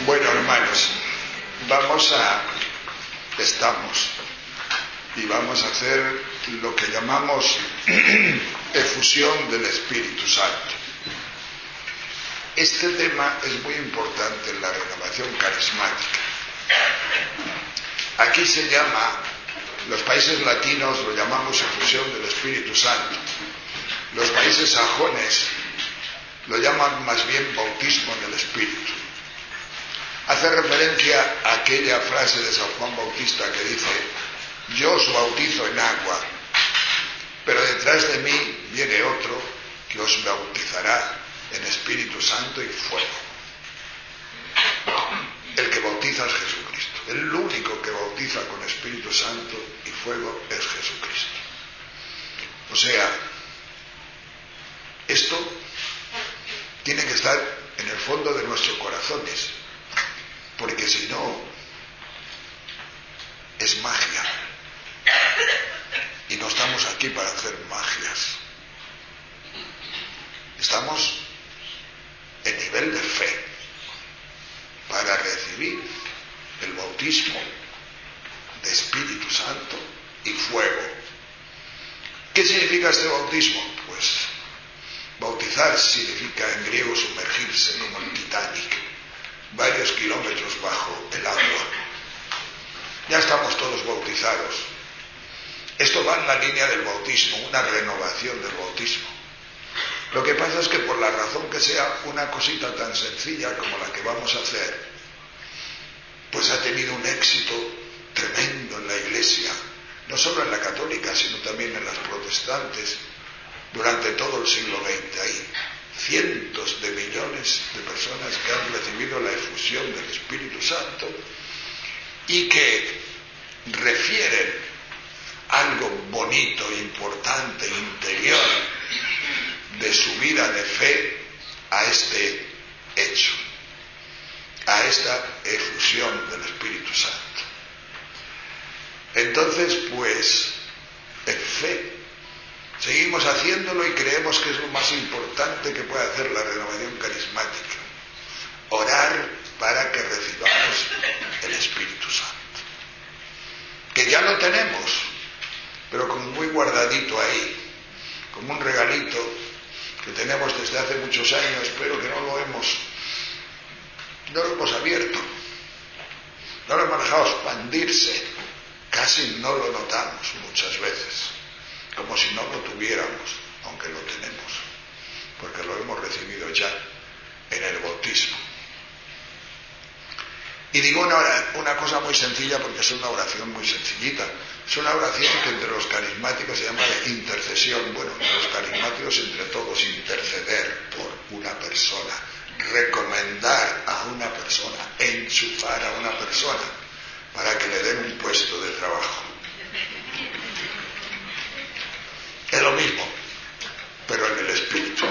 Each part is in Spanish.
Bueno, hermanos, estamos y vamos a hacer lo que llamamos efusión del Espíritu Santo. Este tema es muy importante en la renovación carismática. Aquí se llama, los países latinos lo llamamos efusión del Espíritu Santo. Los países sajones lo llaman más bien bautismo del Espíritu. Hace referencia a aquella frase de San Juan Bautista que dice: yo os bautizo en agua, pero detrás de mí viene otro que os bautizará en Espíritu Santo y fuego. El que bautiza es Jesucristo. El único que bautiza con Espíritu Santo y fuego es Jesucristo. O sea, esto tiene que estar en el fondo de nuestros corazones, porque si no, es magia. Y no estamos aquí para hacer magias. Estamos en nivel de fe para recibir el bautismo de Espíritu Santo y fuego. ¿Qué significa este bautismo? Pues bautizar significa en griego sumergirse, como el Titanic, varios kilómetros bajo el agua. Ya estamos todos bautizados. Esto va en la línea del bautismo, una renovación del bautismo. Lo que pasa es que por la razón que sea, una cosita tan sencilla como la que vamos a hacer, pues ha tenido un éxito tremendo en la Iglesia, no solo en la católica, sino también en las protestantes, durante todo el siglo XX. Hay cientos de millones de personas que han recibido la efusión del Espíritu Santo y que refieren algo bonito, importante, interior de su vida de fe a este hecho, a esta efusión del Espíritu Santo. Entonces, pues, en fe seguimos haciéndolo y creemos que es lo más importante que puede hacer la renovación carismática: orar para que recibamos el Espíritu Santo, que ya lo tenemos, pero como muy guardadito ahí, como un regalito que tenemos desde hace muchos años, pero que no lo hemos abierto, no lo hemos dejado expandirse, casi no lo notamos muchas veces, como si no lo tuviéramos, aunque lo tenemos, porque lo hemos recibido ya en el bautismo. Y digo una cosa muy sencilla porque es una oración muy sencillita. Es una oración que entre los carismáticos se llama de intercesión. Bueno, los carismáticos entre todos, interceder por una persona, recomendar a una persona, enchufar a una persona para que le den un puesto de trabajo. Es lo mismo, pero en el Espíritu.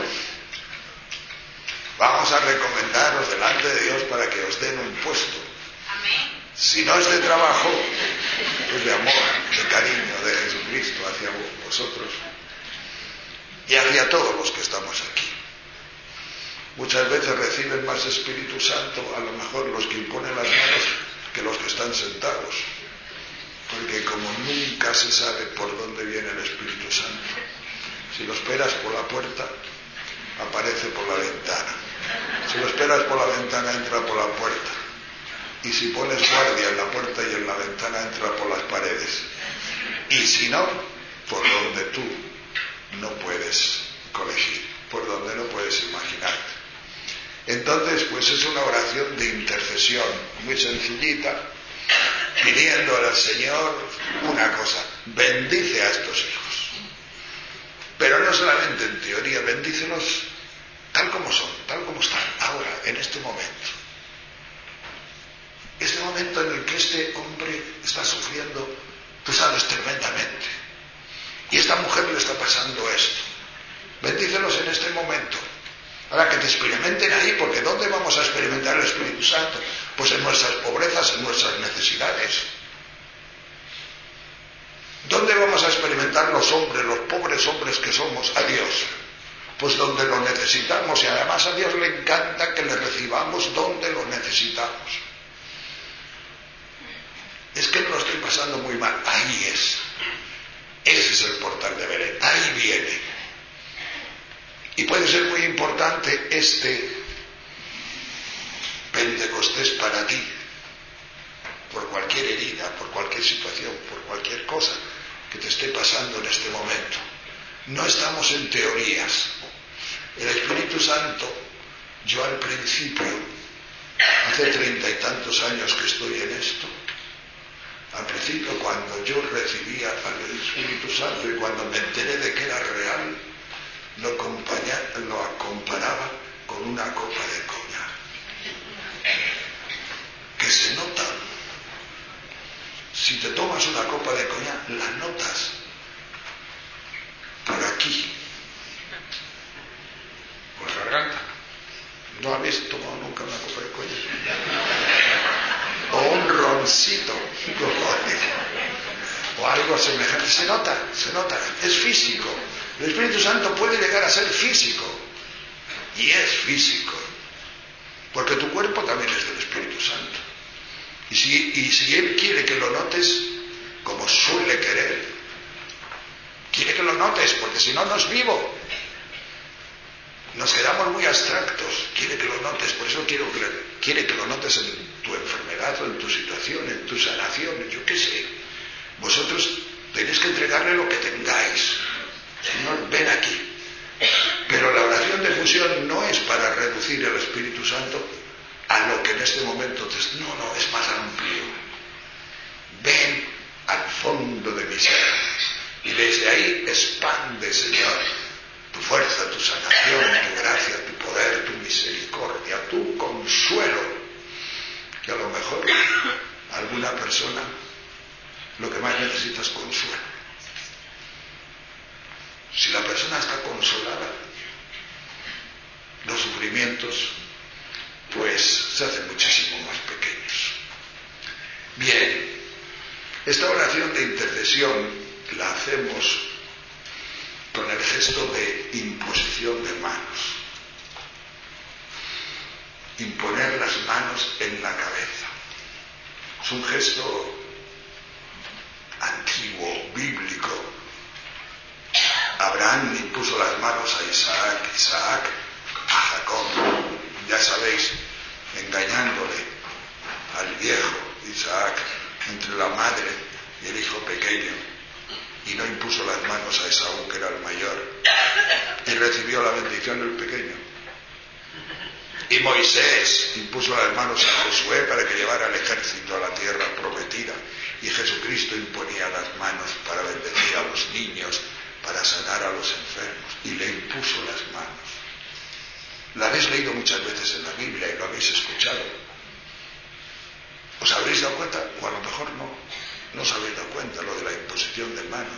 Vamos a recomendaros delante de Dios para que os den un puesto. Si no es de trabajo, es de amor, de cariño de Jesucristo hacia vosotros y hacia todos los que estamos aquí. Muchas veces reciben más Espíritu Santo, a lo mejor los que imponen las manos, que los que están sentados, porque como nunca se sabe por dónde viene el Espíritu Santo, si lo esperas por la puerta, aparece por la ventana. Si lo esperas por la ventana, entra por la puerta. Y si pones guardia en la puerta y en la ventana, entra por las paredes. Y si no, por donde tú no puedes colegir, por donde no puedes imaginarte. Entonces, pues es una oración de intercesión muy sencillita, pidiéndole al Señor una cosa: bendice a estos hijos. Pero no solamente en teoría, bendícelos tal como son, tal como están ahora, en este momento. Este momento en el que este hombre está sufriendo, tú sabes, tremendamente. Y esta mujer le está pasando esto. Bendícelos en este momento. Ahora que te experimenten ahí, porque ¿dónde vamos a experimentar el Espíritu Santo? Pues en nuestras pobrezas, en nuestras necesidades. ¿Dónde vamos a experimentar los hombres, los pobres hombres que somos, a Dios? Pues donde lo necesitamos, y además a Dios le encanta que le recibamos donde lo lo necesitamos. Es que no lo estoy pasando muy mal. Ahí es. Ese es el portal de Belén. Ahí viene. Y puede ser muy importante este Pentecostés para ti, por cualquier herida, por cualquier situación, por cualquier cosa que te esté pasando en este momento. No estamos en teorías. El Espíritu Santo, yo al principio, hace 30 y tantos años que estoy en esto, al principio cuando yo recibía al Espíritu Santo y cuando me enteré de que era real, lo comparaba con una copa de coñac, que se nota. Si te tomas una copa de coñac, la notas por aquí, por la garganta. ¿No habéis tomado nunca una copa de coñac? O un roncito, o algo semejante. Se nota, es físico. El Espíritu Santo puede llegar a ser físico, y es físico, porque tu cuerpo también es del Espíritu Santo. Y si Él quiere que lo notes, como suele querer, quiere que lo notes, porque si no, no es vivo. Nos quedamos muy abstractos. Quiere que lo notes, por eso quiere que lo notes en tu enfermedad o en tu situación, en tu sanación, yo qué sé. Vosotros tenéis que entregarle lo que tengáis. Señor, ven aquí. Pero la oración de fusión no es para reducir el Espíritu Santo a lo que en este momento no, es más amplio. Ven al fondo de mi ser y desde ahí expande, Señor, tu fuerza, tu sanación, tu gracia, tu poder, tu misericordia, tu consuelo, que a lo mejor alguna persona lo que más necesita es consuelo. Si la persona está consolada, los sufrimientos pues se hacen muchísimo más pequeños. Bien, esta oración de intercesión la hacemos con el gesto de imposición de manos. Imponer las manos en la cabeza. Es un gesto antiguo, bíblico. Abraham impuso las manos a Isaac a Jacob. Ya sabéis, engañándole al viejo Isaac entre la madre y el hijo pequeño, y no impuso las manos a Esaú, que era el mayor, y recibió la bendición del pequeño. Y Moisés impuso las manos a Josué para que llevara el ejército a la tierra prometida, y Jesucristo imponía las manos para bendecir a los niños, para sanar a los enfermos, y le impuso las manos. La habéis leído muchas veces en la Biblia y lo habéis escuchado. ¿Os habréis dado cuenta? O a lo mejor no os habéis dado cuenta lo de la imposición de manos.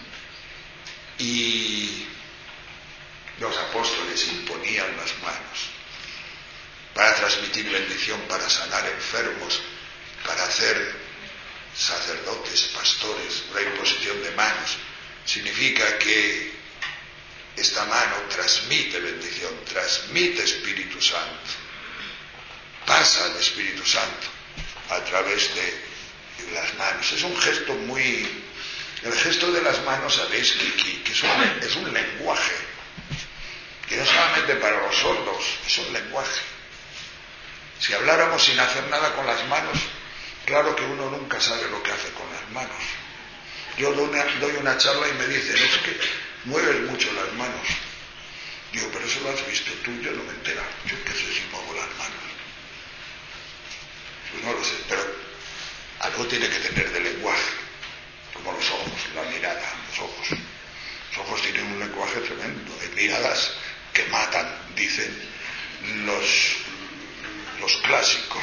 Y los apóstoles imponían las manos para transmitir bendición, para sanar enfermos, para hacer sacerdotes, pastores. La imposición de manos significa que esta mano transmite bendición, transmite Espíritu Santo, pasa el Espíritu Santo a través de las manos. Es un gesto el gesto de las manos, sabéis que es un lenguaje, que no solamente para los sordos, es un lenguaje. Si habláramos sin hacer nada con las manos, claro que uno nunca sabe lo que hace con las manos. Yo doy una charla y me dicen, es que mueves mucho las manos. Digo, pero eso lo has visto tú, yo no me entero. Yo qué sé si muevo las manos. Pues no lo sé, pero algo tiene que tener de lenguaje, como los ojos, la mirada, los ojos. Los ojos tienen un lenguaje tremendo. Hay miradas que matan, dicen los clásicos.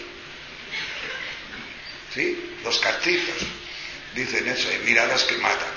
¿Sí? Los castizos dicen eso, hay miradas que matan.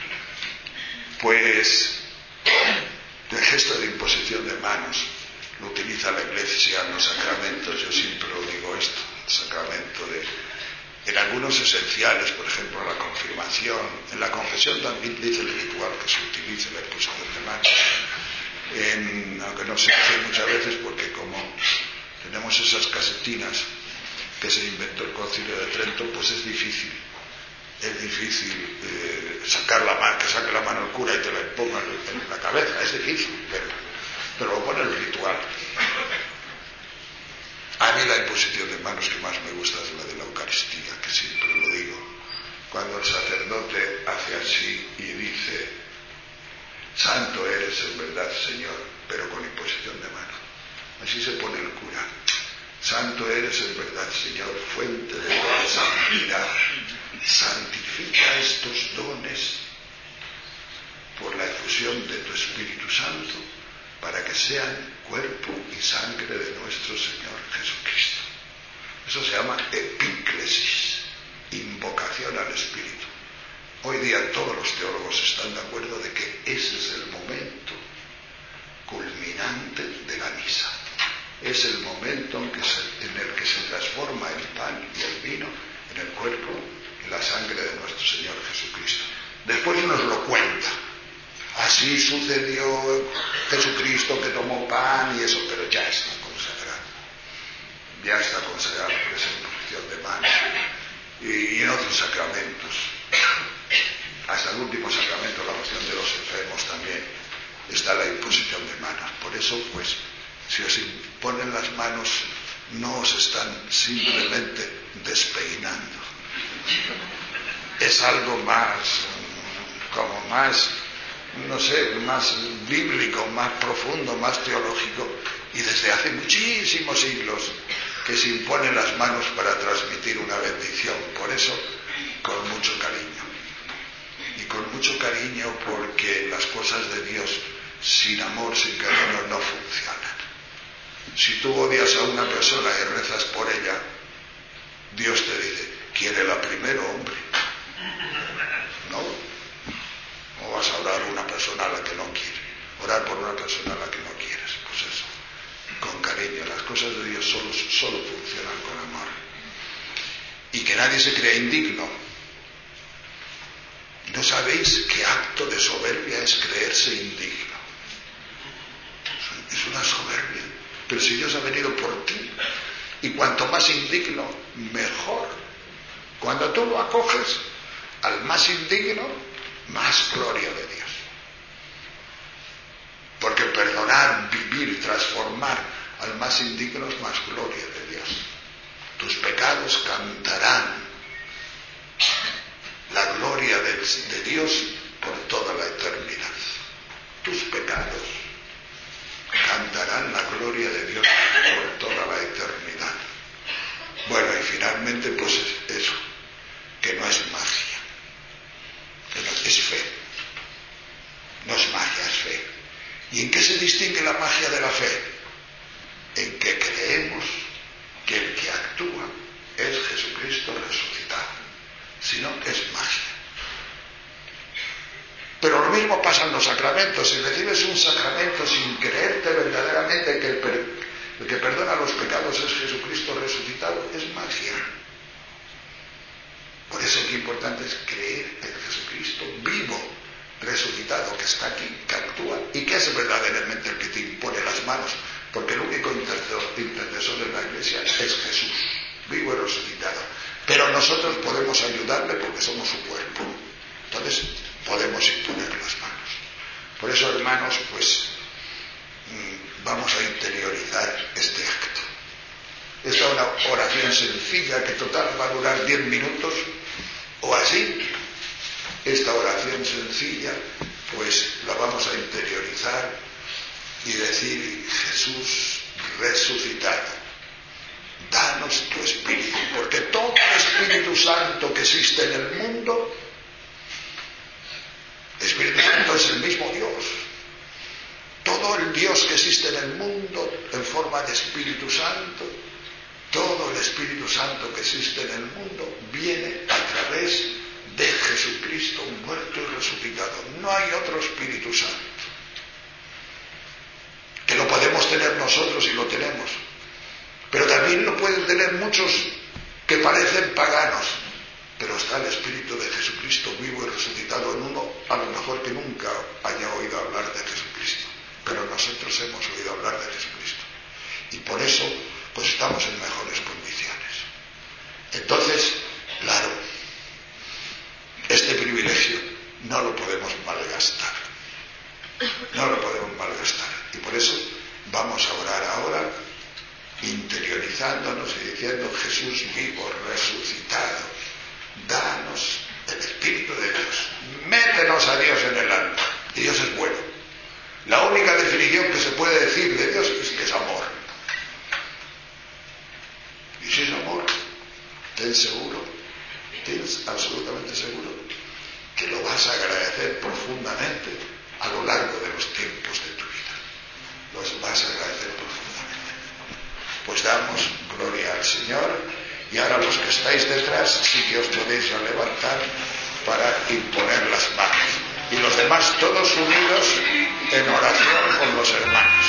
Pues el gesto de imposición de manos lo utiliza la Iglesia en los sacramentos. Yo siempre lo digo esto, el sacramento en algunos esenciales, por ejemplo la confirmación. En la confesión también dice el ritual que se utilice la imposición de manos, aunque no se hace muchas veces porque como tenemos esas casetinas que se inventó el Concilio de Trento, pues es difícil sacar la mano, que saque la mano el cura y te la imponga en la cabeza, es difícil, pero lo pone el ritual. A mí la imposición de manos que más me gusta es la de la Eucaristía, que siempre lo digo. Cuando el sacerdote hace así y dice: santo eres en verdad, Señor, pero con imposición de mano. Así se pone el cura: santo eres en verdad, Señor, fuente de toda santidad. Santifica estos dones por la efusión de tu Espíritu Santo, para que sean cuerpo y sangre de nuestro Señor Jesucristo. Eso se llama epíclesis, invocación al Espíritu. Hoy día todos los teólogos están de acuerdo de que ese es el momento culminante de la misa. Es el momento en el que se transforma el pan y el vino en el cuerpo y la sangre de nuestro Señor Jesucristo. Después nos lo cuenta. Así sucedió Jesucristo, que tomó pan y eso, pero ya está consagrado. Ya está consagrado por esa imposición de manos. Y en otros sacramentos. Hasta el último sacramento, la oración de los enfermos, también está la imposición de manos. Por eso, pues, si os imponen las manos, no os están simplemente despeinando. Es algo más, como más, no sé, más bíblico, más profundo, más teológico, y desde hace muchísimos siglos que se imponen las manos para transmitir una bendición. Por eso, con mucho cariño. Y con mucho cariño, porque las cosas de Dios sin amor, sin cariño, no funcionan. Si tú odias a una persona y rezas por ella, Dios te dice: quiérela primero, hombre. ¿No? No vas a orar por una persona a la que no quieres. Orar por una persona a la que no quieres. Pues eso, con cariño. Las cosas de Dios solo funcionan con amor. Y que nadie se crea indigno. ¿No sabéis qué acto de soberbia es creerse indigno? Es una soberbia. Pero si Dios ha venido por ti, y cuanto más indigno, mejor. Cuando tú lo acoges al más indigno, más gloria de Dios. Porque perdonar, vivir, transformar al más indigno es más gloria de Dios. Tus pecados cantarán la gloria de Dios por toda la eternidad. Tus pecados cantarán la gloria de Dios por toda la eternidad. Bueno, y finalmente, pues eso, que no es magia, que no, es fe. No es magia, es fe. ¿Y en qué se distingue la magia de la fe? En que creemos que el que actúa es Jesucristo resucitado, sino que es magia. Pero lo mismo pasa en los sacramentos. Si recibes un sacramento sin creerte verdaderamente que el que perdona los pecados es Jesucristo resucitado, es magia. Por eso qué importante es creer en Jesucristo vivo, resucitado, que está aquí, que actúa y que es verdaderamente el que te impone las manos, porque el único intercesor de la Iglesia es Jesús, vivo y resucitado. Pero nosotros podemos ayudarle porque somos su cuerpo. Entonces podemos imponer las manos. Por eso, hermanos, pues vamos a interiorizar este acto. Esta es una oración sencilla que total va a durar 10 minutos o así. Esta oración sencilla pues la vamos a interiorizar y decir: Jesús resucitado, danos tu Espíritu, porque todo el Espíritu Santo que existe en el mundo, el Espíritu Santo es el mismo Dios. Todo el Dios que existe en el mundo en forma de Espíritu Santo, todo el Espíritu Santo que existe en el mundo viene a través de Jesucristo muerto y resucitado. No hay otro Espíritu Santo. Que lo podemos tener nosotros y lo tenemos. Pero también lo pueden tener muchos que parecen paganos. Pero está el Espíritu de Jesucristo vivo y resucitado en uno, a lo mejor que nunca haya oído hablar de Jesucristo. Pero nosotros hemos oído hablar de Jesucristo. Y por eso pues estamos en mejores condiciones. Entonces, claro, este privilegio no lo podemos malgastar. No lo podemos malgastar. Y por eso vamos a orar ahora, interiorizándonos y diciendo: Jesús vivo, resucitado, danos el Espíritu de Dios. Métenos a Dios en el alma. Y Dios es bueno. La única definición que se puede decir de Dios es que es amor. Y si es amor, ten seguro, tienes absolutamente seguro que lo vas a agradecer profundamente a lo largo de los tiempos de tu vida. Los vas a agradecer profundamente. Pues damos gloria al Señor. Y ahora los que estáis detrás, sí que os podéis levantar para imponer las manos. Y los demás todos unidos en oración con los hermanos.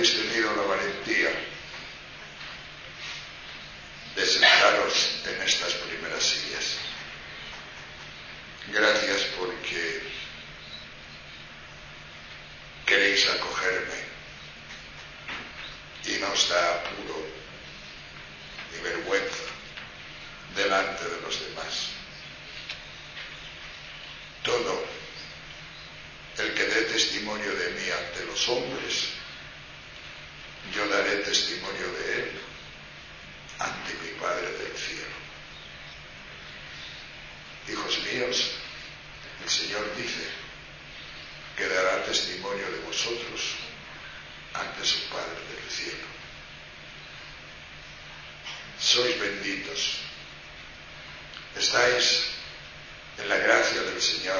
habéis tenido la valentía de sentaros en estas primeras sillas. Gracias porque queréis acogerme y no os da apuro ni vergüenza delante de los demás. Todo el que dé testimonio de mí ante los hombres, yo daré testimonio de él ante mi Padre del cielo. Hijos míos, el Señor dice que dará testimonio de vosotros ante su Padre del cielo. Sois benditos, estáis en la gracia del Señor,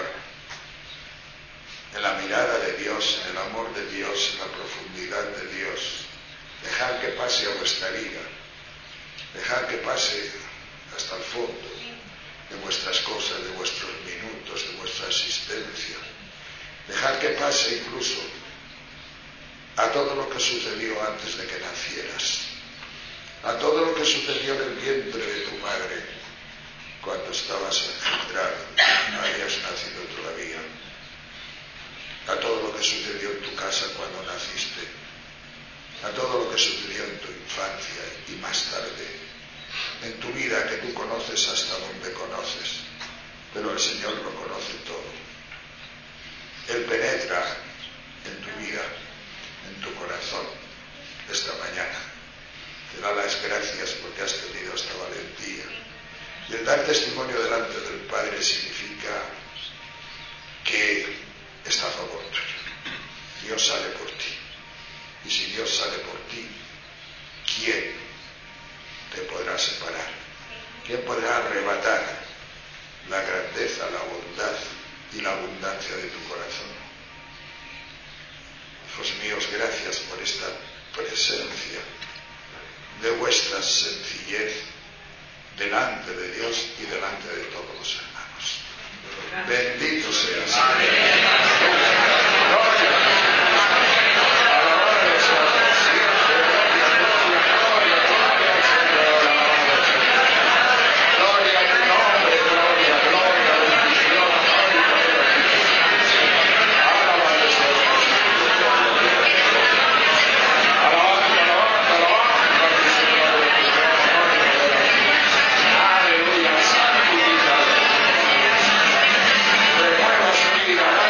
en la mirada de Dios, en el amor de Dios, en la profundidad de Dios. Dejad que pase a vuestra vida, dejad que pase hasta el fondo de vuestras cosas, de vuestros minutos, de vuestra existencia. Dejad que pase incluso a todo lo que sucedió antes de que nacieras, a todo lo que sucedió en el vientre de tu madre cuando estabas engendrado, no habías nacido todavía, a todo lo que sucedió en tu casa cuando naciste, a todo lo que sucedió en tu infancia y más tarde, en tu vida que tú conoces hasta donde conoces, pero el Señor lo conoce todo. Él penetra en tu vida, en tu corazón, esta mañana. Te da las gracias porque has tenido esta valentía. Y el dar testimonio delante del Padre significa que está a favor tuyo. Dios sale por ti. Y si Dios sale por ti, ¿quién te podrá separar? ¿Quién podrá arrebatar la grandeza, la bondad y la abundancia de tu corazón? Hijos míos, gracias por esta presencia de vuestra sencillez delante de Dios y delante de todos los hermanos. Bendito sea el Señor. Renueva su vida.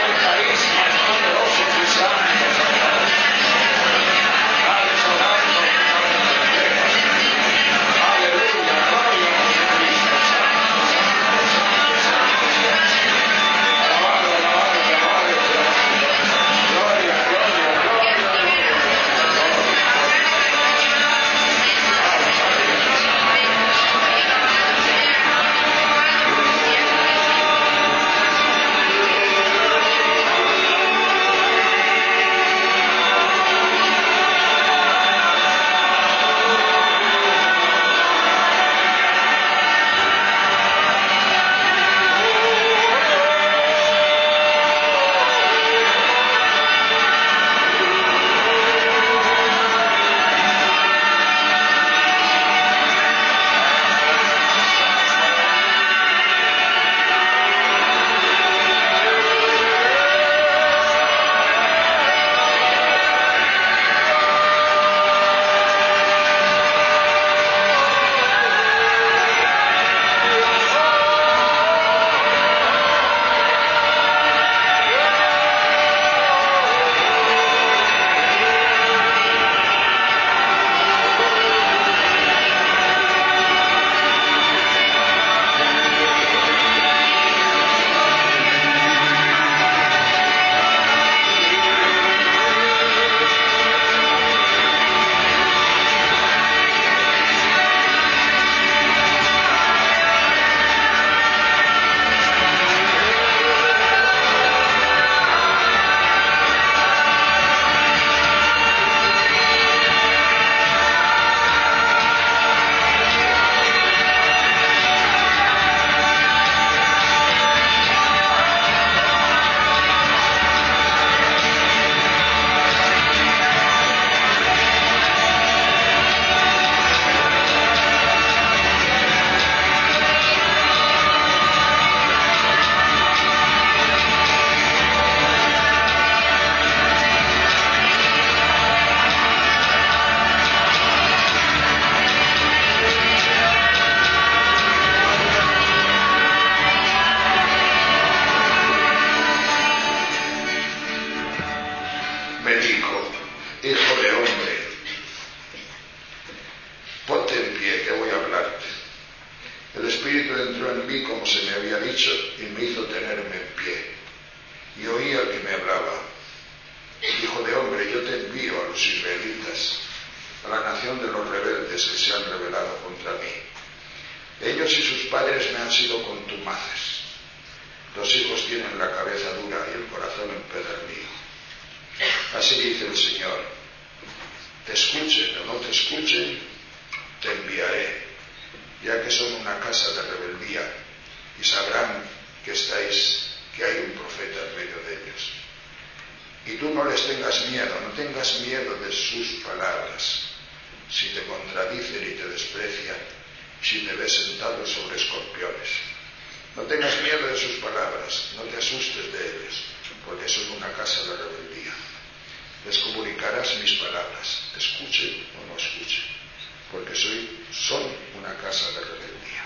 Espíritu entró en mí como se me había dicho y me hizo tenerme en pie. Y oí al que me hablaba: Hijo de hombre, yo te envío a los israelitas, a la nación de los rebeldes que se han rebelado contra mí. Ellos y sus padres me han sido contumaces. Los hijos tienen la cabeza dura y el corazón empedernido. Así dice el Señor: te escuchen o no te escuchen, te enviaré, ya que son una casa de rebeldía, y sabrán que hay un profeta en medio de ellos. Y tú no les tengas miedo, no tengas miedo de sus palabras. Si te contradicen y te desprecian, si te ves sentado sobre escorpiones, no tengas miedo de sus palabras, no te asustes de ellos, porque son una casa de rebeldía. Les comunicarás mis palabras, escuchen o no escuchen, porque son una casa de rebeldía.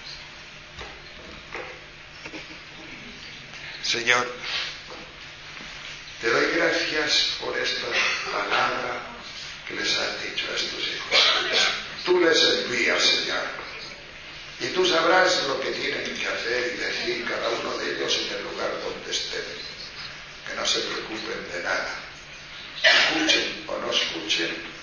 Señor, te doy gracias por esta palabra que les has dicho a estos hijos. Tú les envías, Señor, y tú sabrás lo que tienen que hacer y decir cada uno de ellos en el lugar donde estén. Que no se preocupen de nada. Escuchen o no escuchen,